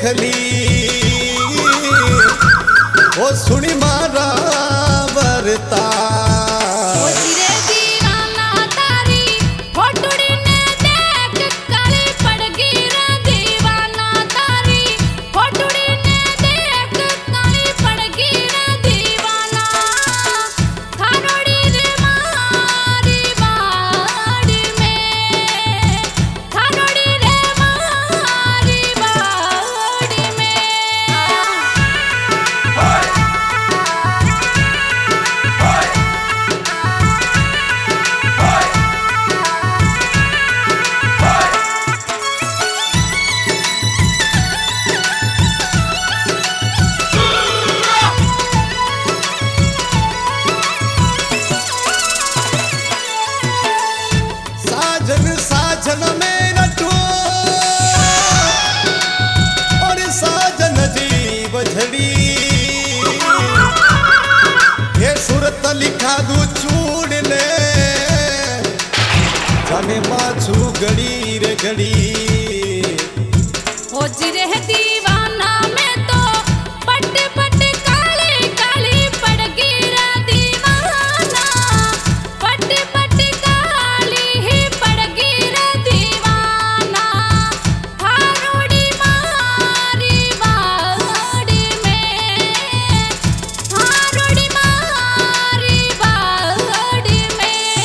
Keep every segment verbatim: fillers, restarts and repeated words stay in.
देखली ओ सुनी मारा बरता साजन में नटो और साजन जी बझड़ी ये सूरत लिखा दू चूड़ने जाने माछू गड़ी रे गड़ी हो जिरे दीवाना में तो पट पट काली काली पड़ गिरा दीवाना पट पट काली ही पड़ गिरा दीवाना हारोड़ी मारी बाड़ी में हारोड़ी मारी बाड़ी में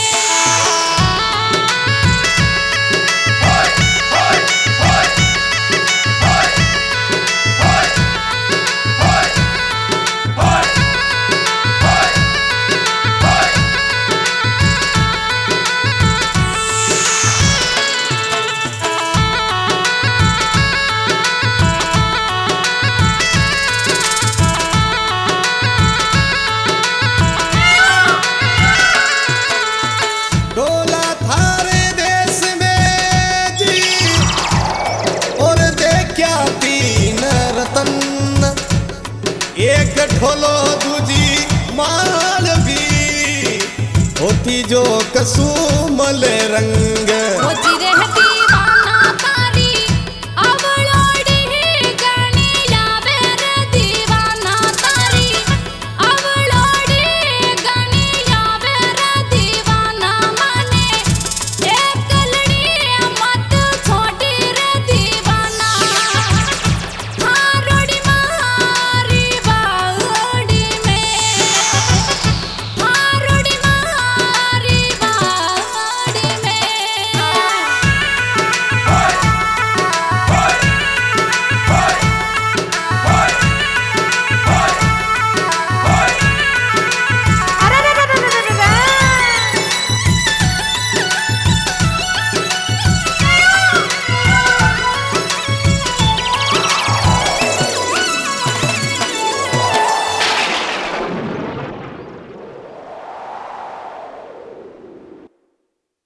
एक ढोलो दूजी माल भी होती जो कसुमल रंग होती रहती